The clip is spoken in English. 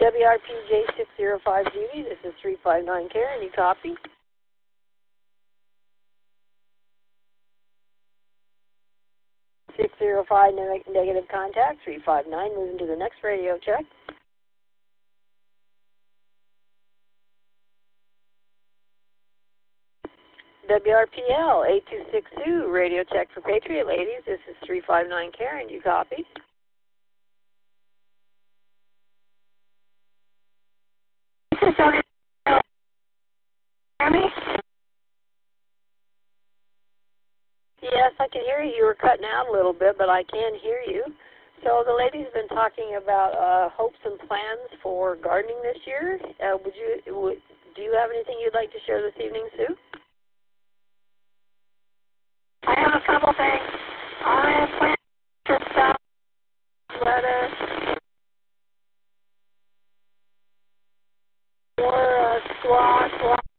WRPJ605 Judy, this is 359 Karen, you copy? -605 negative contact, 359, moving to the next radio check. WRPL 8262, radio check for Patriot ladies, this is 359 Karen, you copy? Yes, I can hear you. You were cutting out a little bit, but I can hear you. So the lady's been talking about hopes and plans for gardening this year. Do you have anything you'd like to share this evening, Sue? I have a couple things. I have plans for stuff, lettuce, more squash,